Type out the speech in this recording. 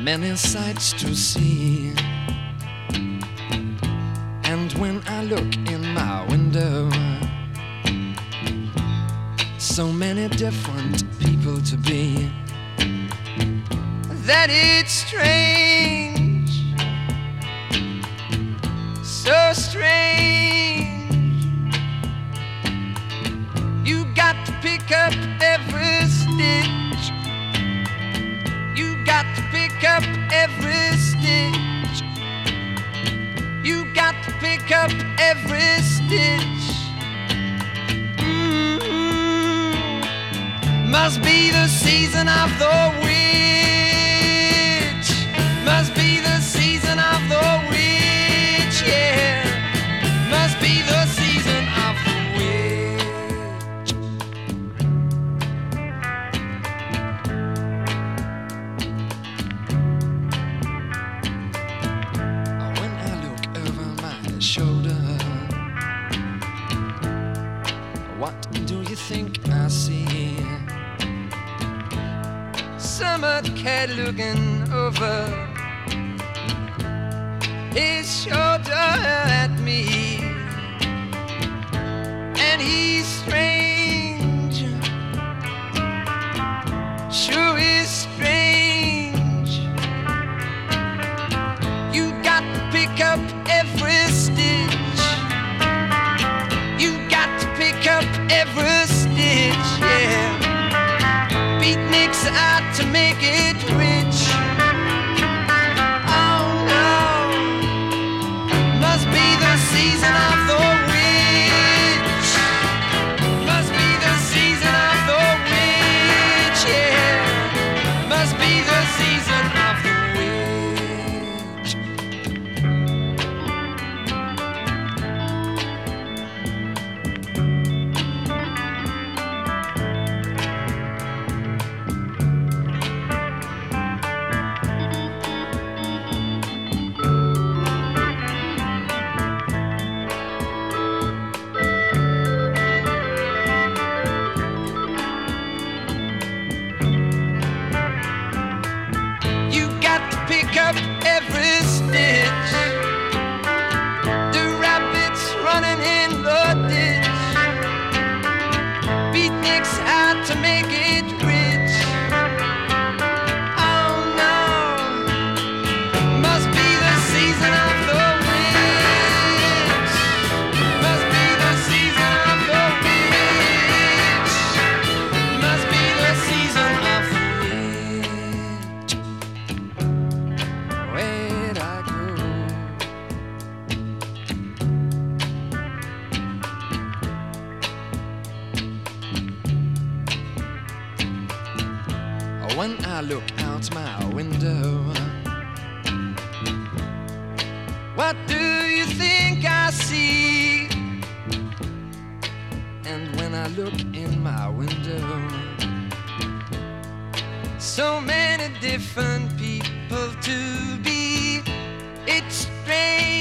many sights to see. And when I look in my window, so many different people to be, that it's strange, so strange. You got to pick up every stitch. You got to pick up every stitch. You got to pick up every stitch. Must be the season of the witch. Must be the season of the witch, yeah. Must be the season of the witch. When I look over my shoulder, what do you think I see? Summer cat looking over his shoulder at me, and he's strange, sure is strange. You got to pick up every stitch. You got to pick up every stitch, yeah. Beatniks out to make it rich. Oh no, must be the season of the witch. Must be the season of the witch, yeah. Must be the season of the witch. Pick up every stitch. The rabbits running in the ditch. Beatniks out to make it rich. Oh no, must be the season of the witch. Must be the season of the witch. Must be the season of the witch. Where'd I go? When I look out my window, what do you think I see? And when I look in my window, so many different people to be. It's strange.